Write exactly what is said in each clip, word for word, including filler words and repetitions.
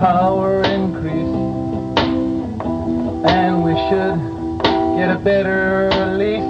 power increase, and we should get a better lease.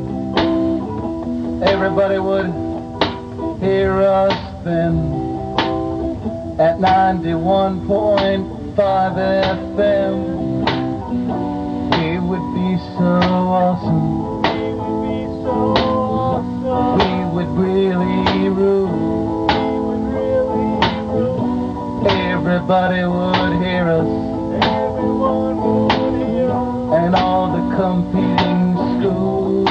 Everybody would hear us then at ninety-one point five F M. It would be so awesome. It would be so awesome. We would really rule. We would really rule. Everybody would hear us. Everyone would hear us. And all the competing schools.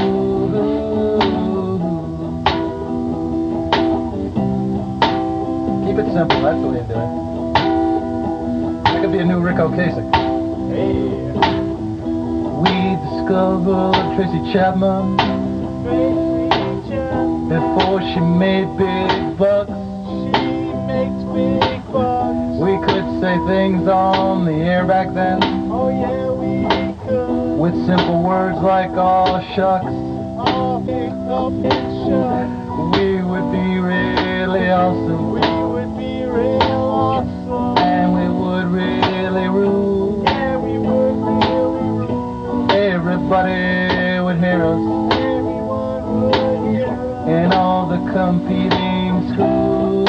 Keep it simple, that's the way to do it. That could be a new Rick Ocasek. Hey. We discovered Tracy Chapman Tracy Chapman. before she made big bucks. She makes big bucks. We could say things on the air back then Oh yeah, we could. with simple words like aw shucks. Oh, pick up and shut. We would be really awesome. We would be real awesome. And we would really rule. Yeah, we would really rule. Everybody would hear us Everyone would hear us. in all the competing schools.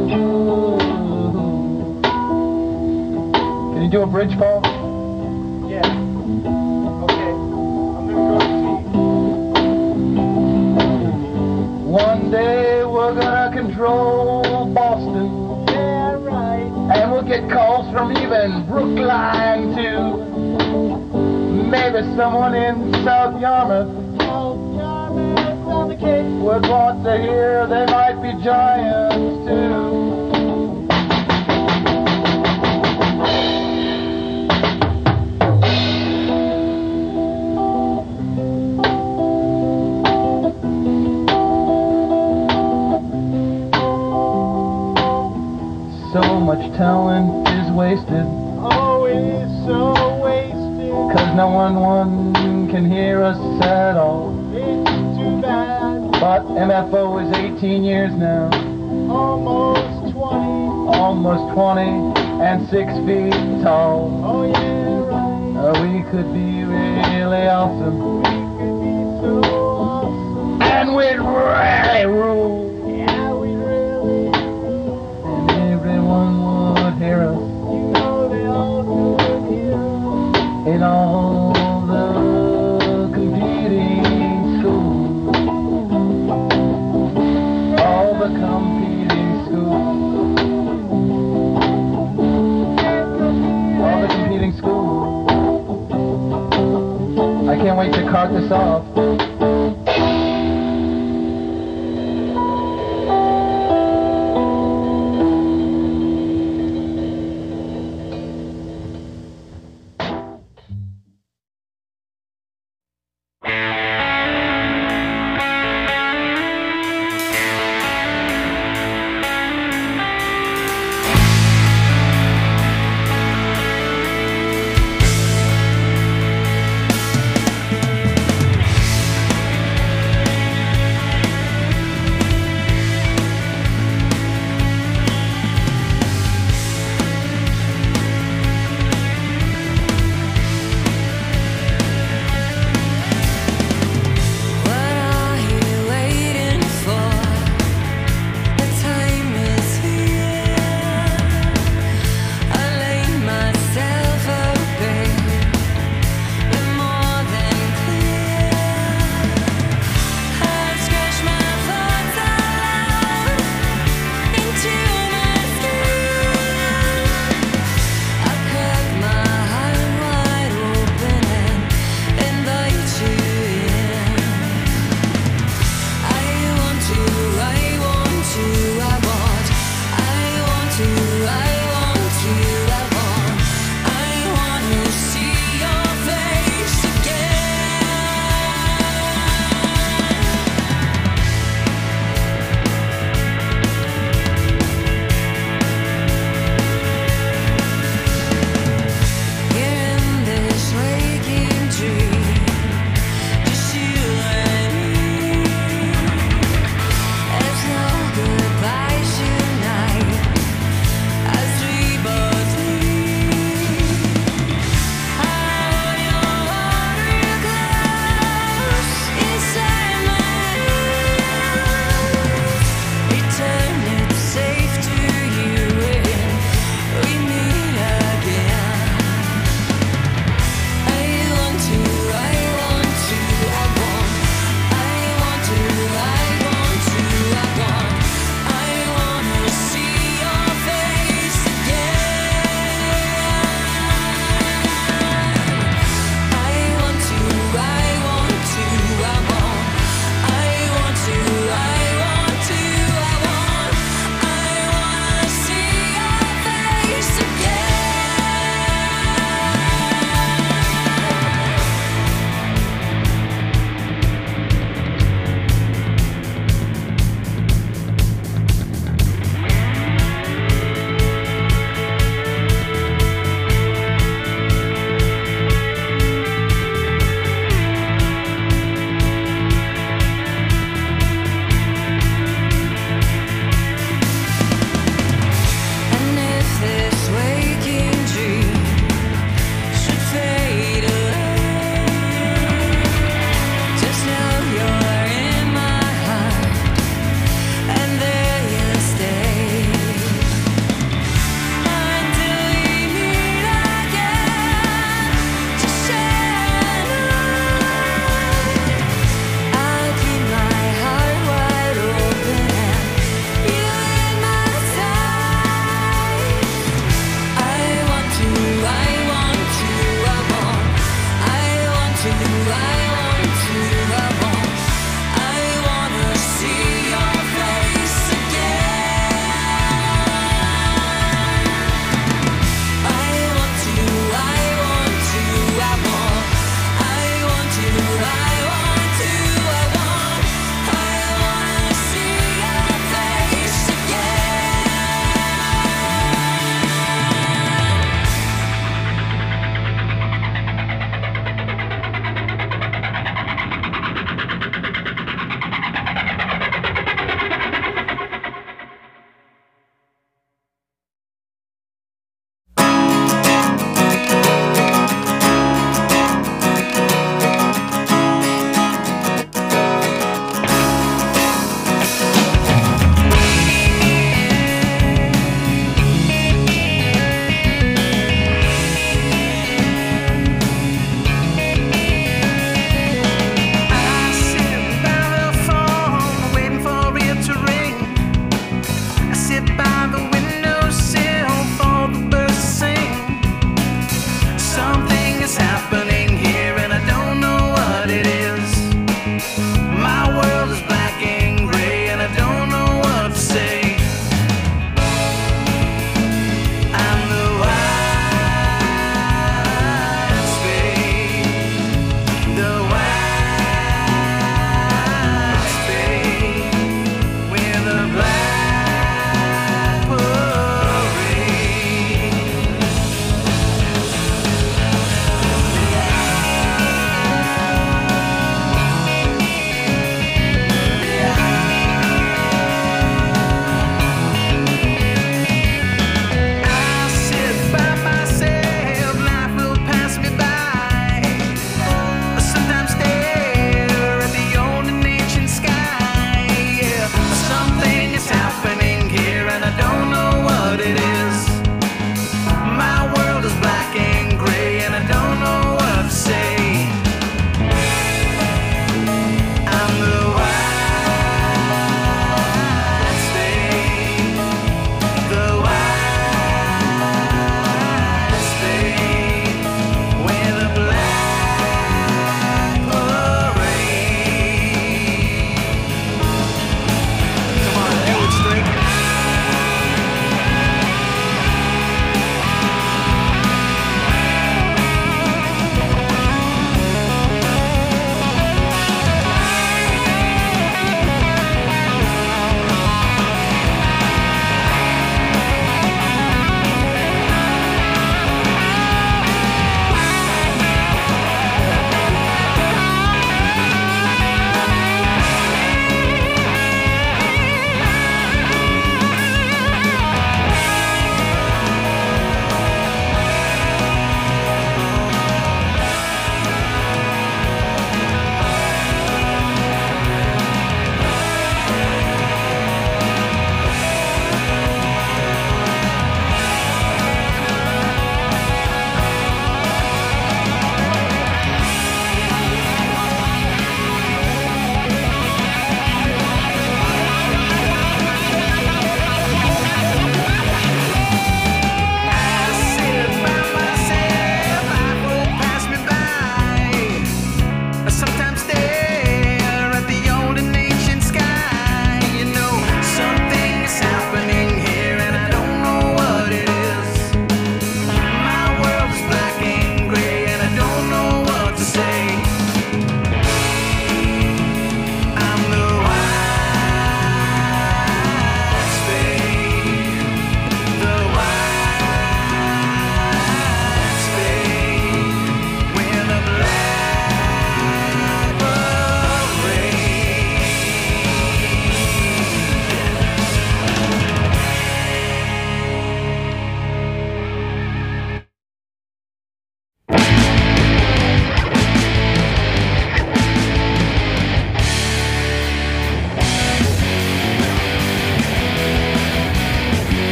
Can you do a bridge, Paul? Yeah. Okay. I'm gonna go see. One day we're gonna control Boston, Yeah, right. and we'll get calls from even Brookline too. Maybe someone in South Yarmouth South Yarmouth on the Cape. would want to hear they might be giants too. So much talent is wasted, Oh, it is so wasted. cause no one, one can hear us at all. It's too bad. But M F O is eighteen years now, Almost twenty. almost twenty and six feet tall. Oh, yeah, right. Uh, we could be really awesome, We could be so awesome. and we'd really rule. Yeah, we really do. And everyone would hear us You know they all could hear us. in all the competing schools. All the competing schools. All the competing schools. I can't wait to cart this off.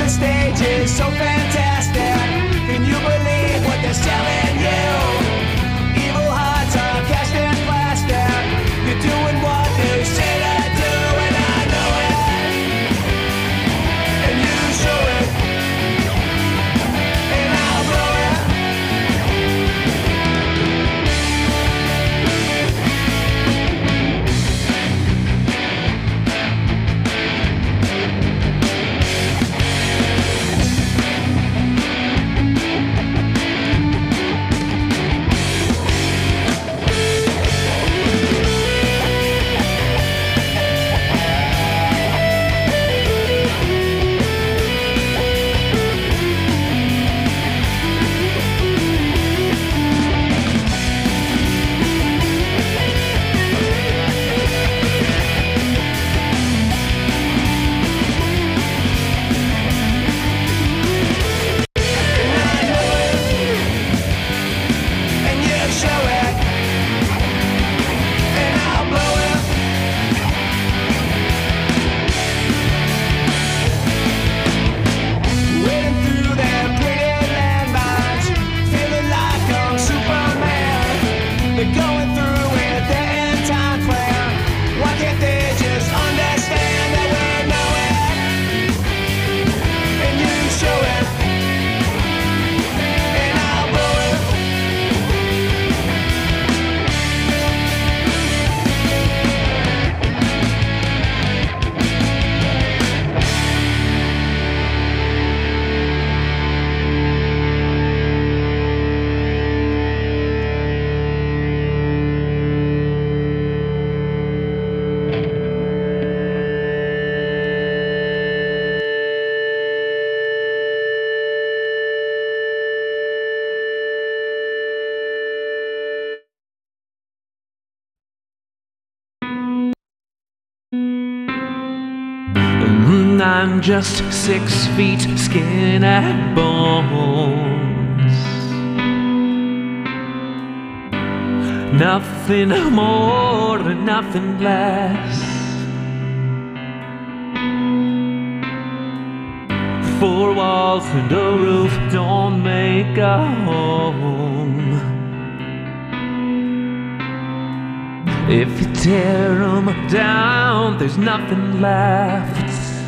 the stage is so fantastic. Can you believe what they're selling you? Evil hearts are cast in plastic. You're doing what they say to do, and I know it. And you show it. And I'll blow it. I'm just six feet, skin and bones. Nothing more and nothing less. Four walls and a roof don't make a home. If you tear them down, there's nothing left.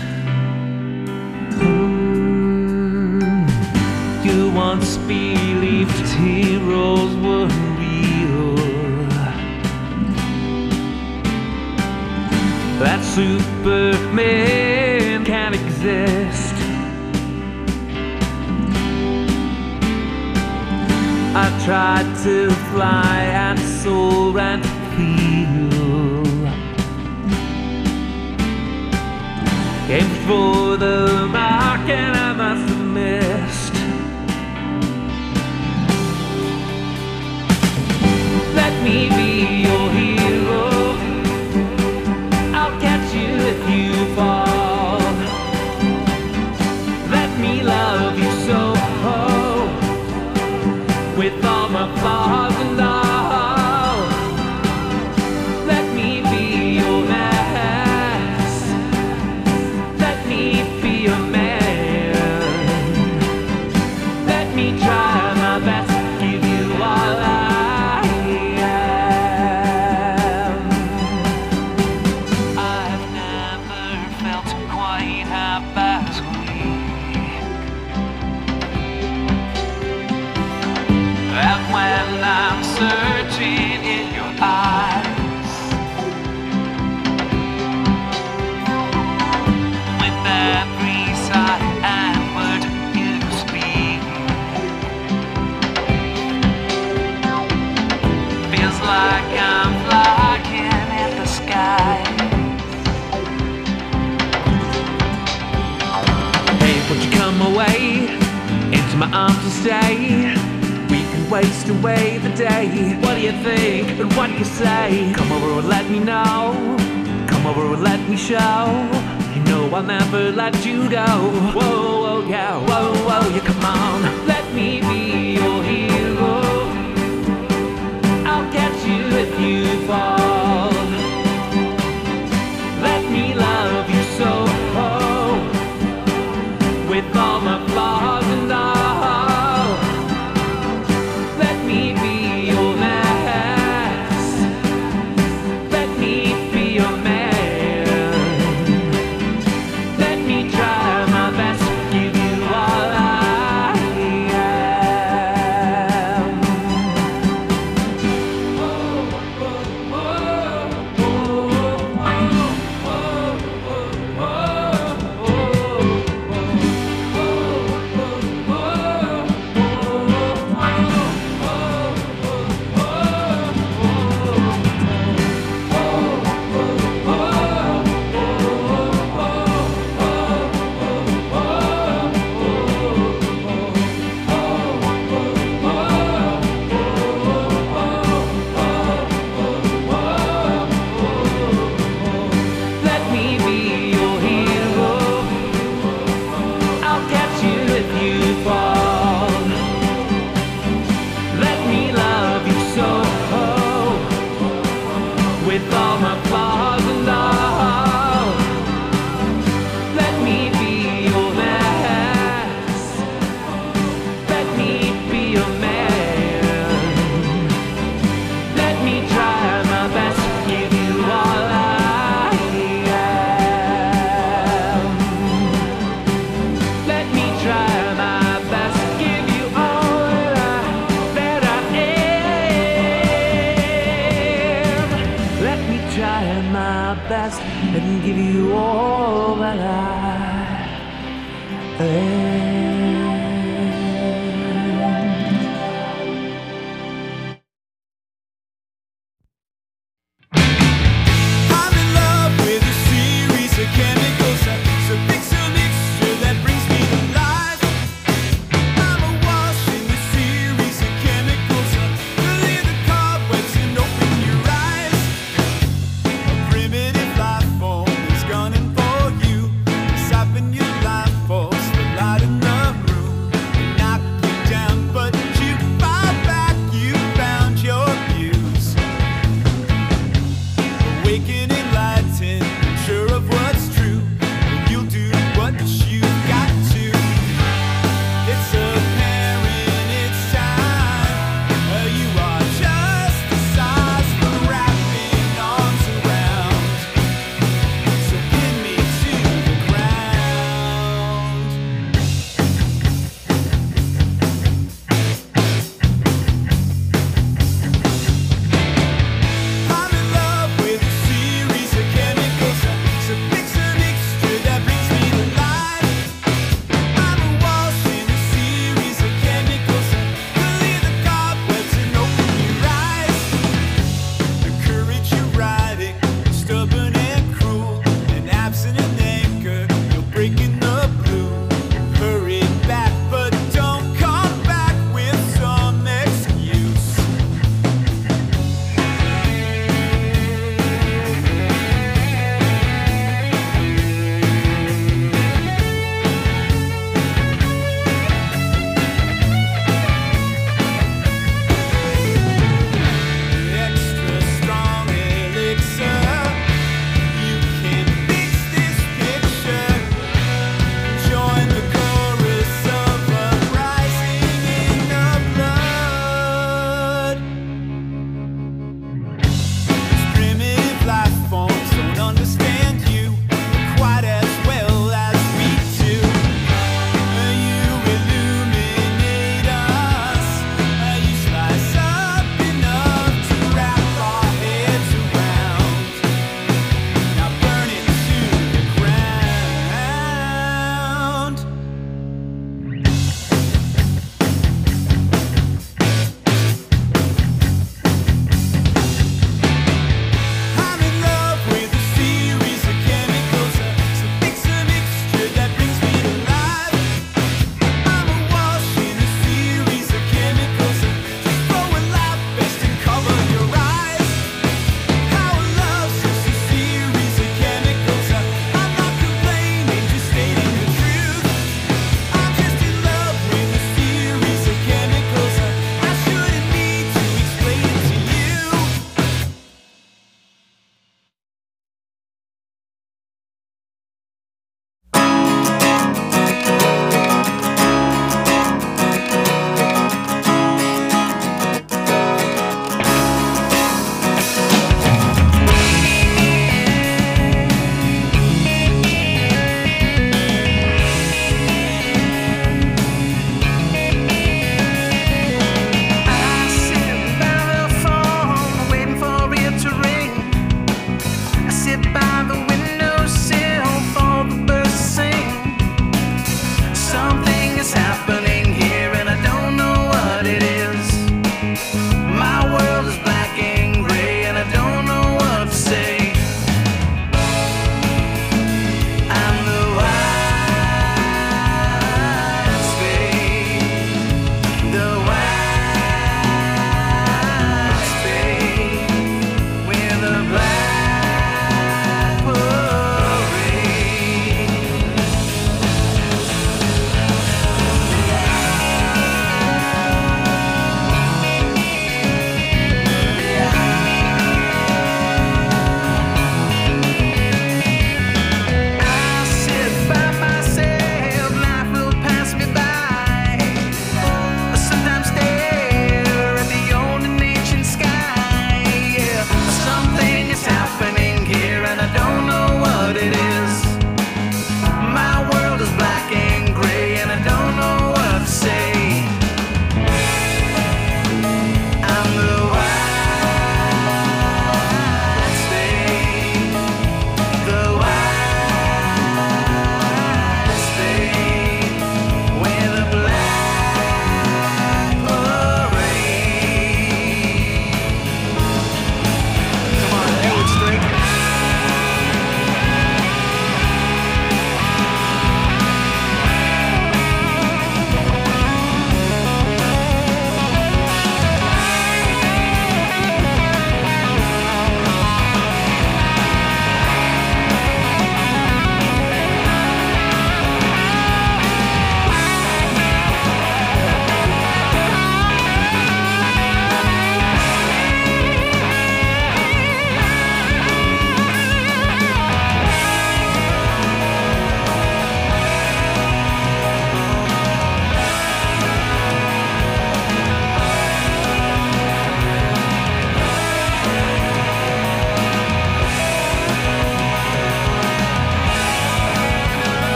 You once believed heroes were real, that Superman can't exist. I tried to fly and soar and feel, aimed for the mark and I must have missed. Let me be your hero, I'll catch you if you fall. Let me love you so, with all my flaws and all. Let me be your mess, let me be your man. Let me try my best, give you all I I'm searching in your eyes, with every sigh and word you speak, feels like I'm flying in the sky. Hey, won't you come away into my arms and stay? Waste away the day. What do you think and what do you say? Come over and let me know, come over and let me show. You know I'll never let you go. Whoa, whoa, yeah, whoa, whoa, yeah, come on. Let me be your hero, I'll catch you if you fall. Let me love you so, with I'm in love with a series of chemicals. It's a pixel mixture that brings me to life. I'm awash in the series of chemicals. Believe the cobwebs and open your eyes. A primitive life form is gunning for you, sapping your life force, the light in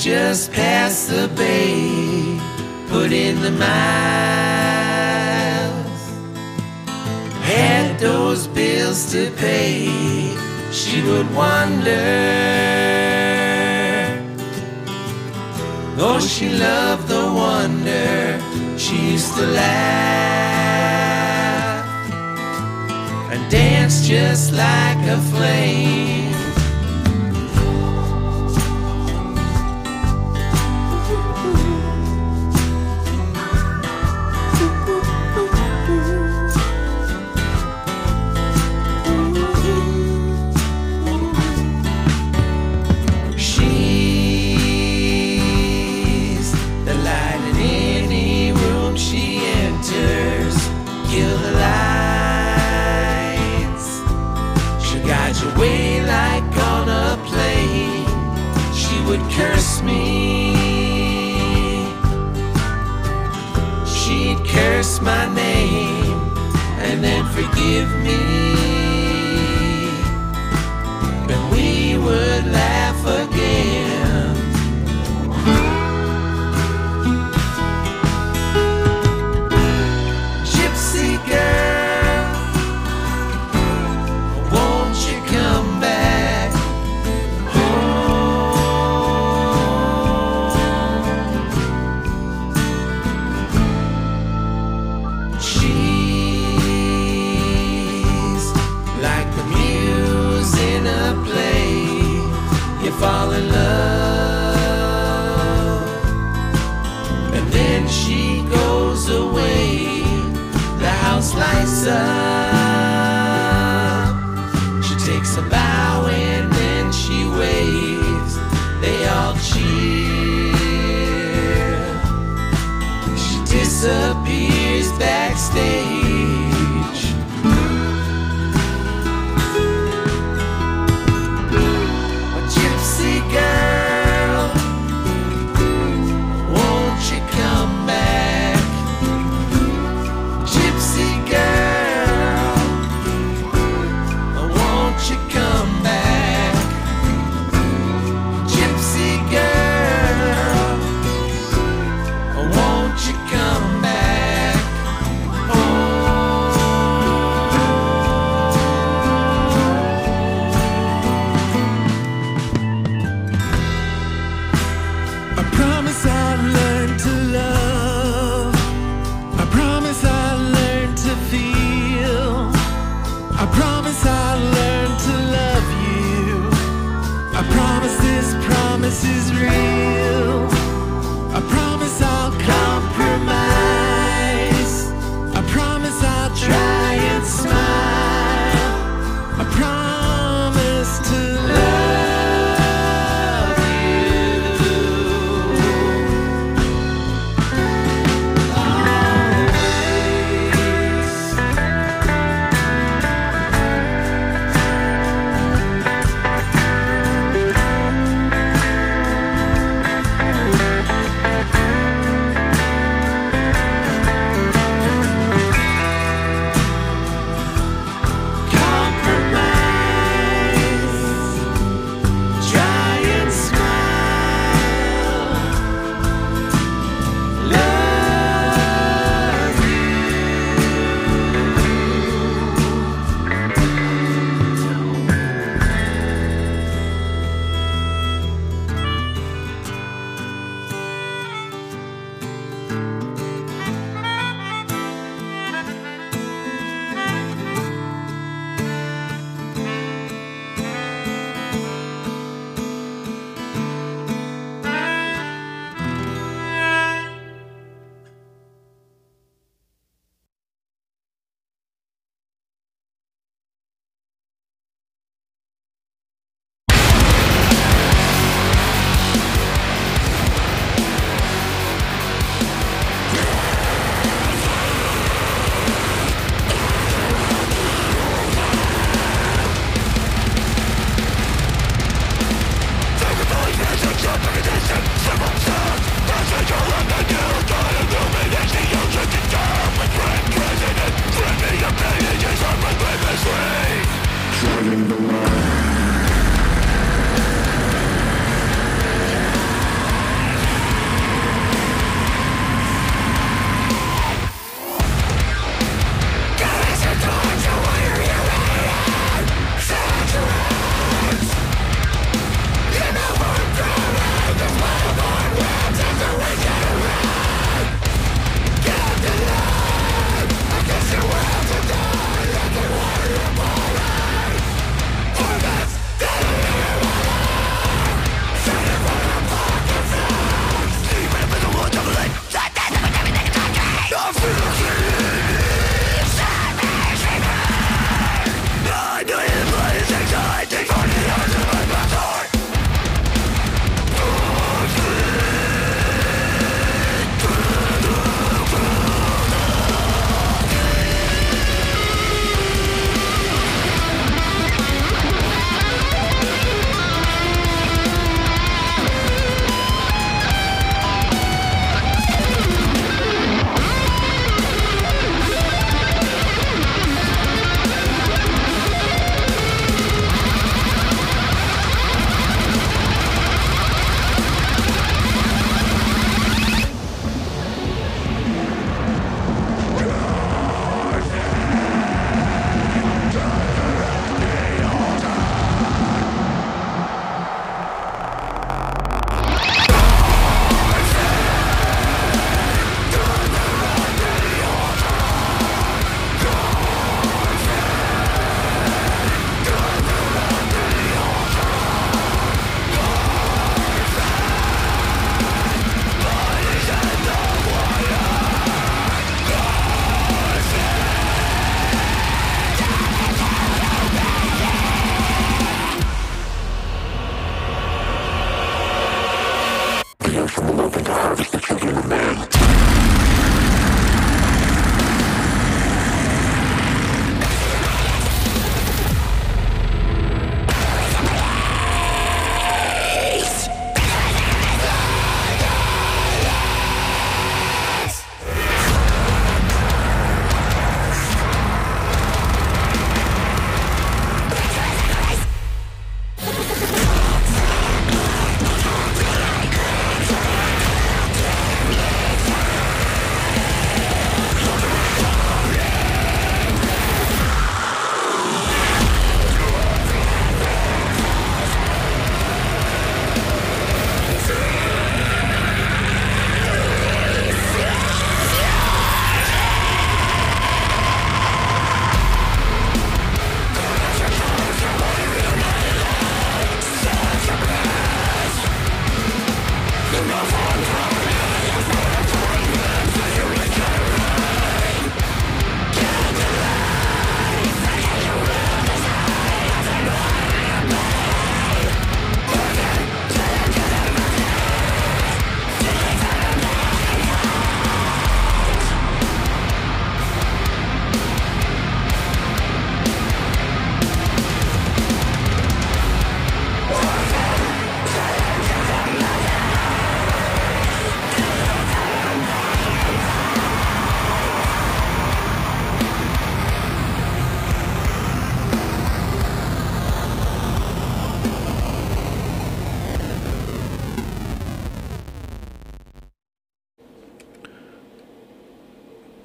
just past the bay, put in the miles, had those bills to pay, she would wonder. Oh, she loved the wonder. She used to laugh and dance just like a flame. Kill the lights. She guides your way like on a plane. She would curse me. She'd curse my name and then forgive me. But we would laugh again. Fall in love, and then she goes away. The house lights up. She takes a bow and then she waves. They all cheer. She disappears backstage. Won't you come back? Oh.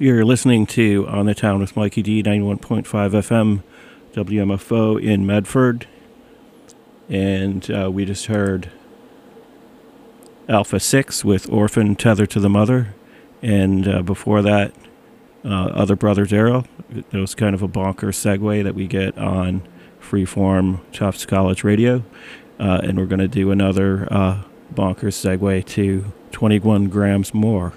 You're listening to On the Town with Mikey D, ninety-one point five F M, W M F O in Medford. And uh, we just heard Alpha six with Orphan Tethered to the Mother. And uh, before that, uh, Other Brothers Arrow. That was kind of a bonkers segue that we get on Freeform Tufts College Radio. Uh, and we're going to do another uh, bonkers segue to twenty-one grams more.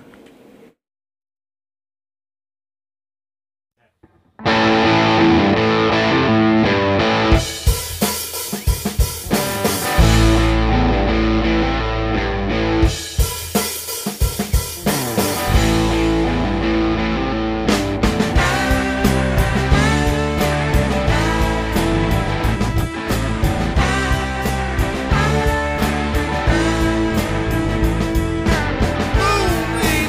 Moving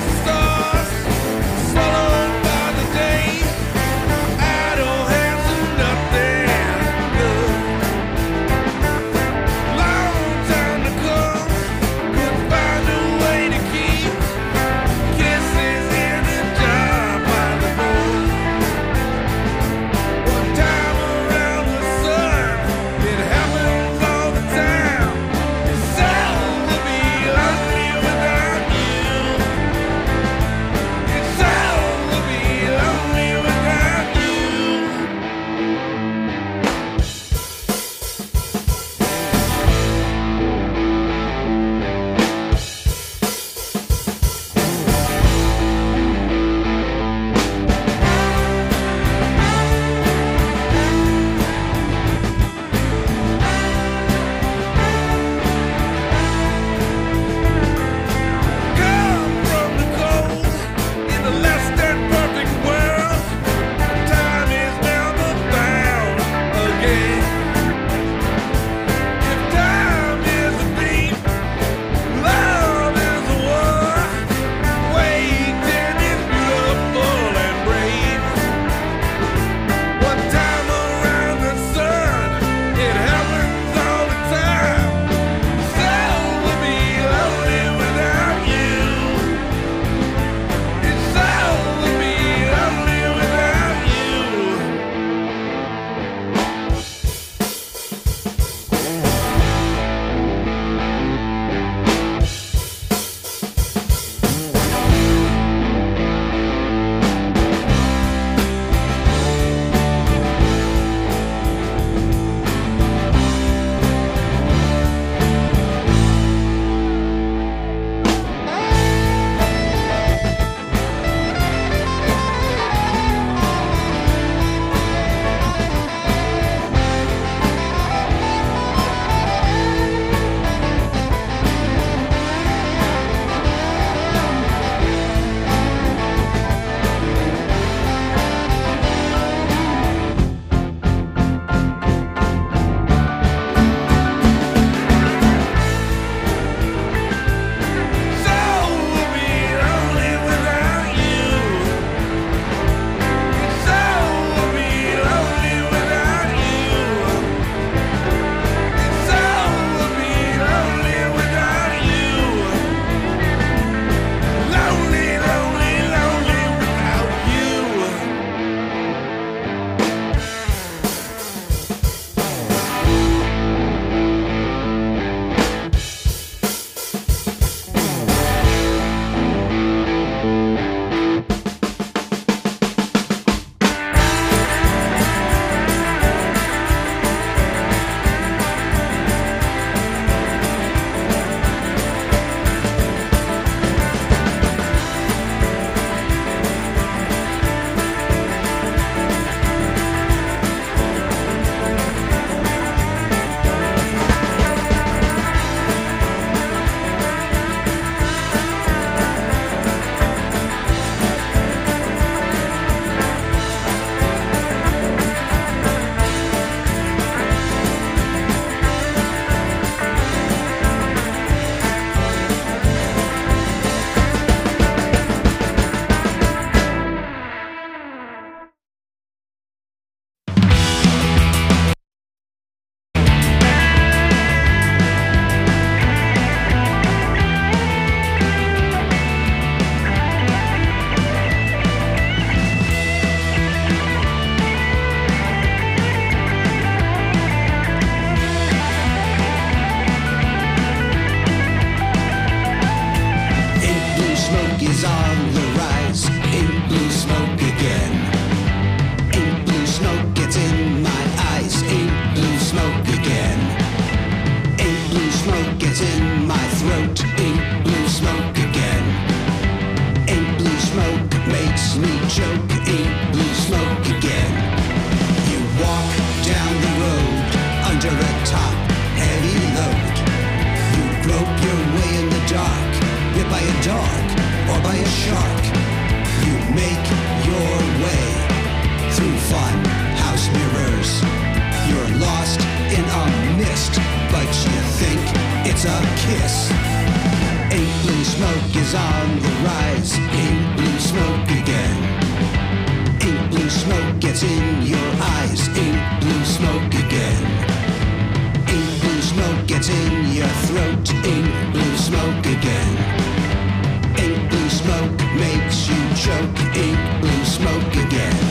after the top heavy load. You grope your way in the dark, bit by a dog or by a shark. You make your way through fun house mirrors. You're lost in a mist, but you think it's a kiss. Ink blue smoke is on the rise. Ink blue smoke again. Ink blue smoke gets in your eyes. Ink blue smoke again. Ink blue smoke gets in your throat. Ink blue smoke again. Ink blue smoke makes you choke. Ink blue smoke again.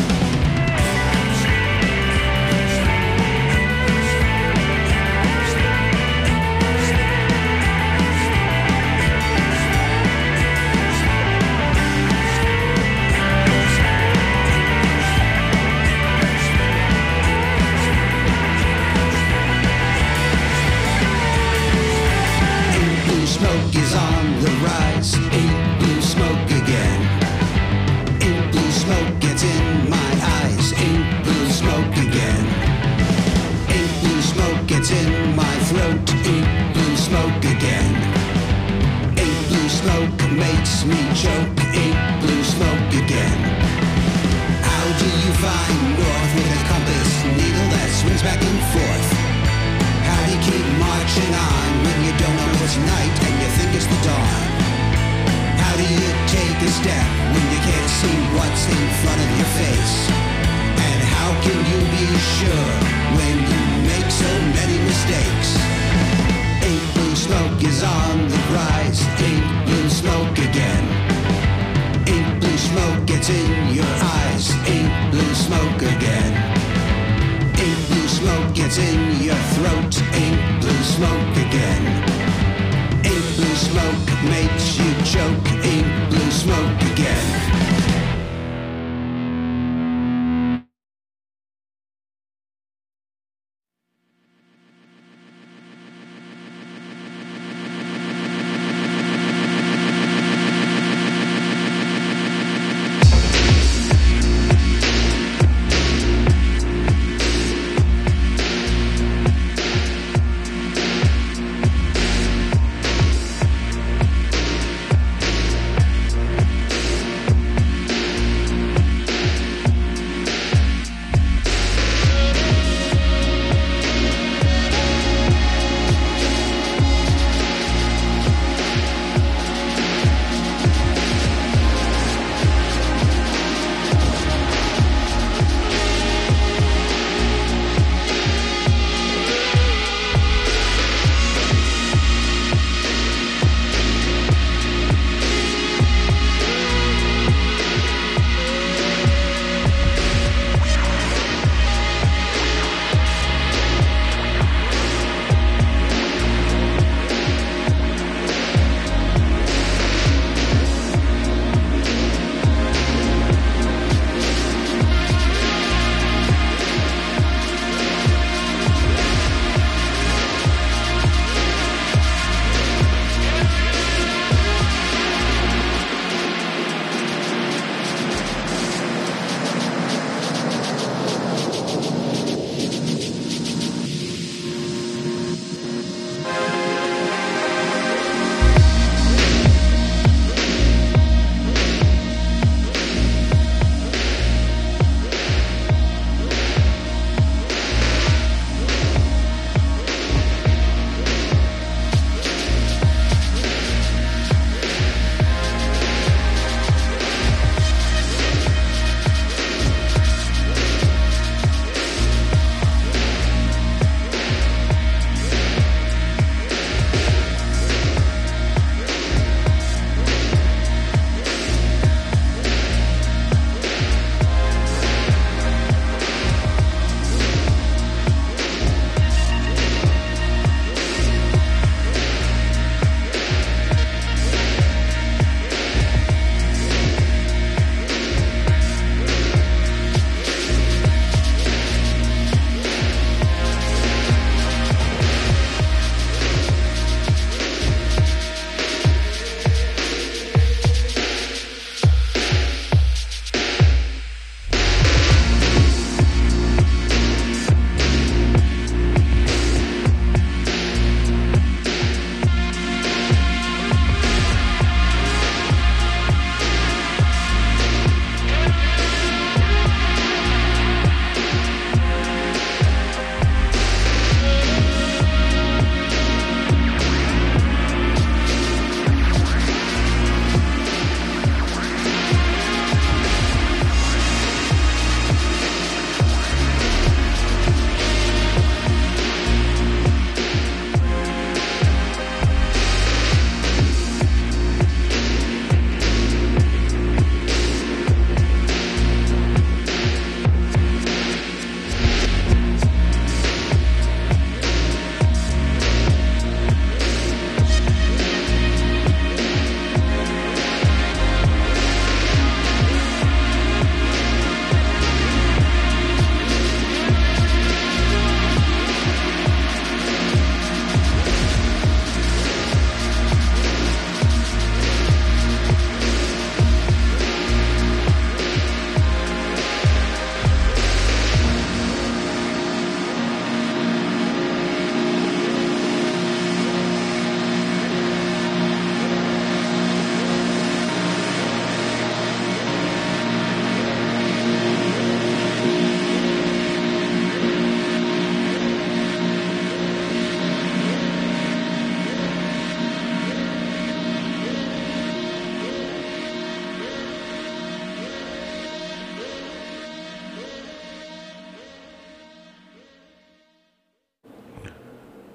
Smoke is on the rise. Ink blue smoke again. Ink blue smoke gets in my eyes. Ink blue smoke again. Ink blue smoke gets in my throat. Ink blue smoke again. Ink blue smoke makes me choke. Ink blue smoke again. How do you find north with a compass needle that swings back and forth? How do you keep marching on when you don't know it's night and you think it's the dawn? How do you take a step when you can't see what's in front of your face? And how can you be sure when you make so many mistakes? Ink blue smoke is on the rise. Ink blue smoke again. Ink blue smoke gets in your eyes. Ink blue smoke again. Ink blue smoke gets in your throat. Ink blue smoke again. Ink blue smoke makes you choke. Ink blue smoke again.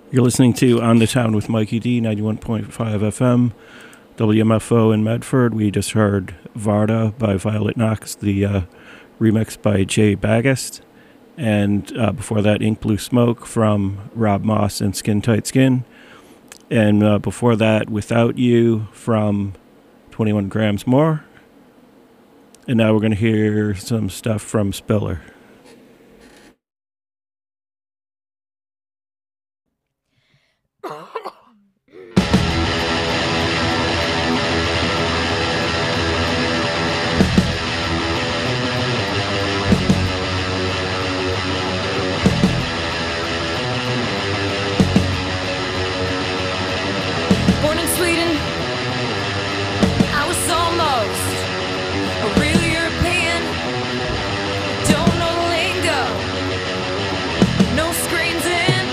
You're listening to On the Town with Mikey D, ninety-one point five F M, W M F O in Medford. We just heard Varda by Violet Knox, the uh, remix by Jay Bagast. And uh, before that, Ink Blue Smoke from Rob Moss and Skin Tight Skin. And uh, before that, Without You from twenty-one Grams More. And now we're going to hear some stuff from Spiller. Born in Sweden, I was almost a real European. Don't know the lingo, no screens in.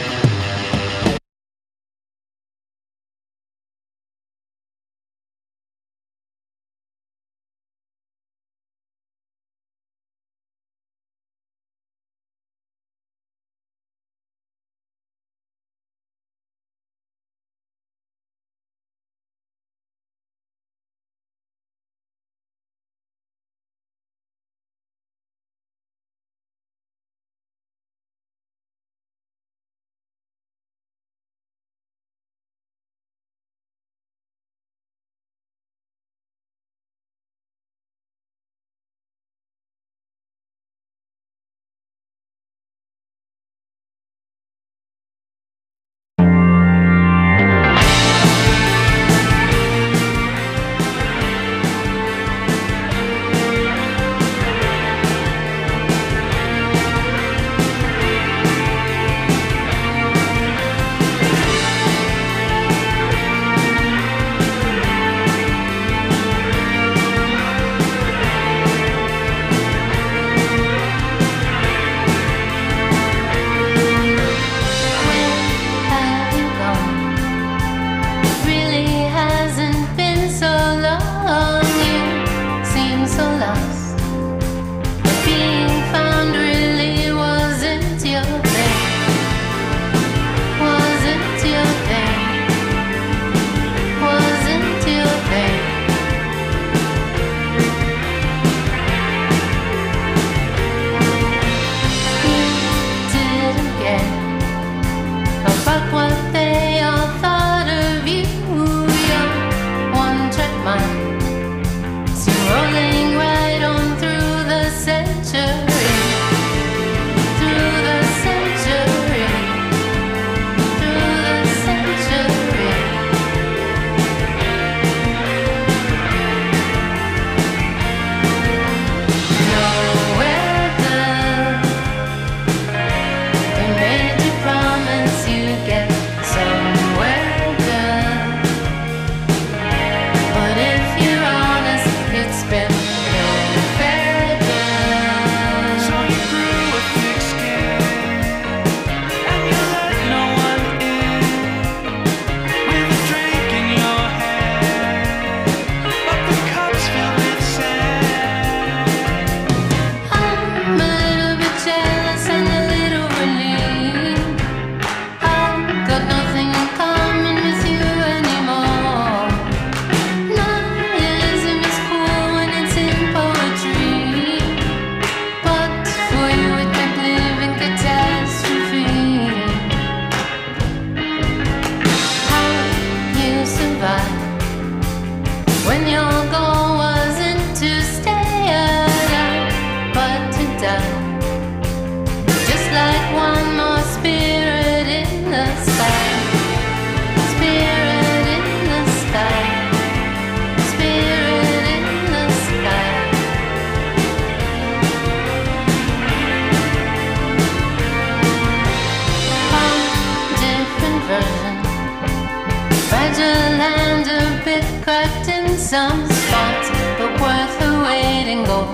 Some spots, but worth the wait and go.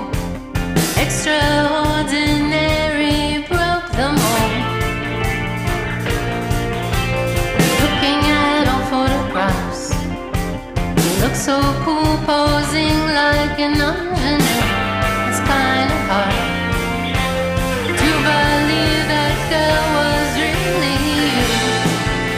Extraordinary, broke the mold. Looking at all photographs, you look so cool posing like an ingenue. It's kind of hard to believe that girl was really you.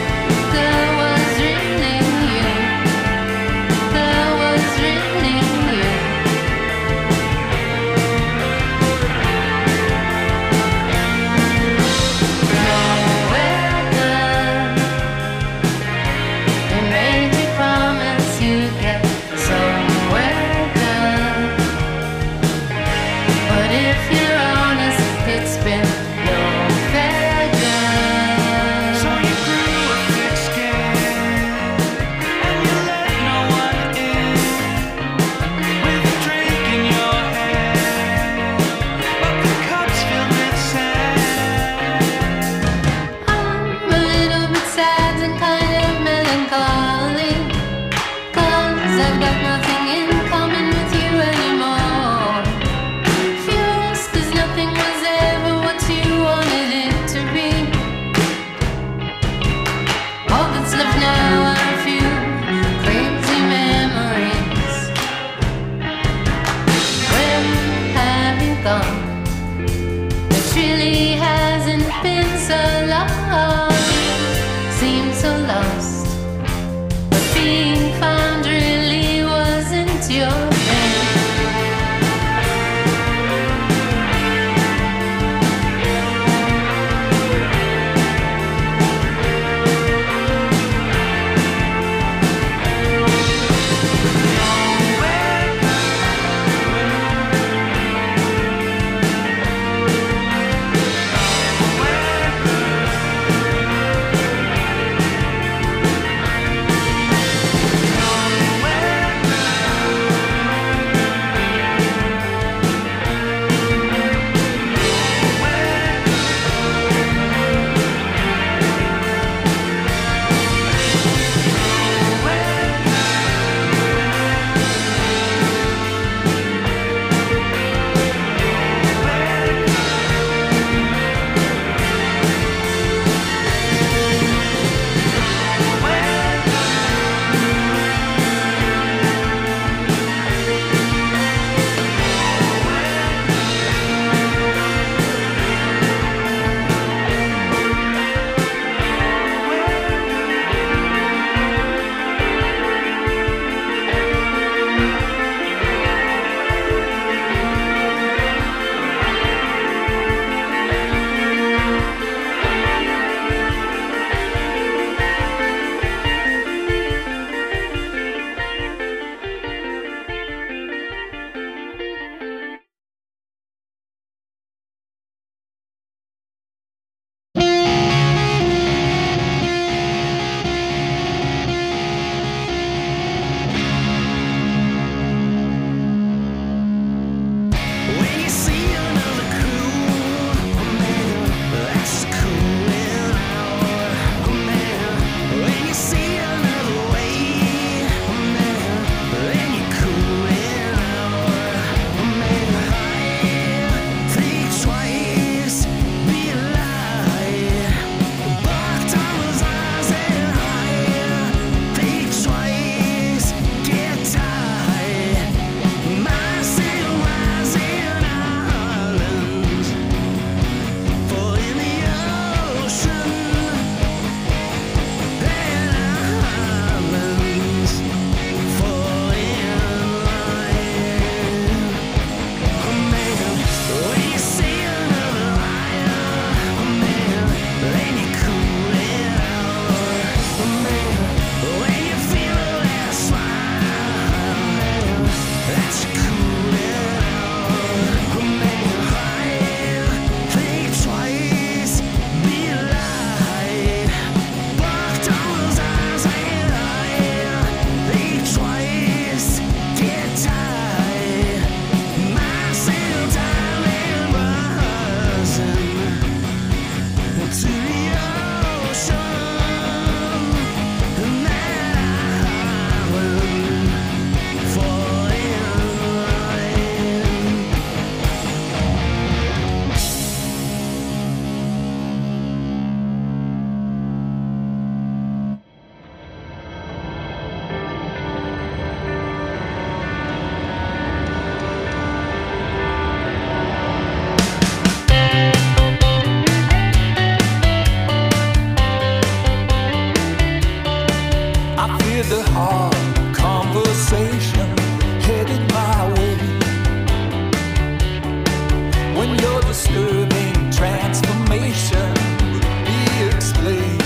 when your disturbing transformation would be explained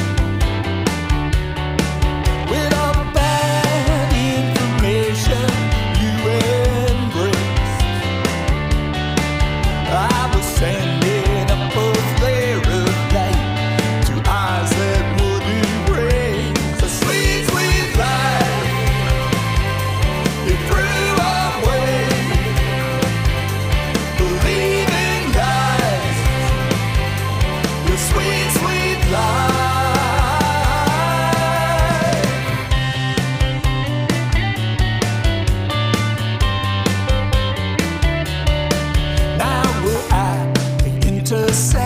with all the bad information you embraced. I was sending up a flare of light to eyes that would embrace a sweet, sweet life. You threw away believing lies, your sweet, sweet life. Now we're at the intersection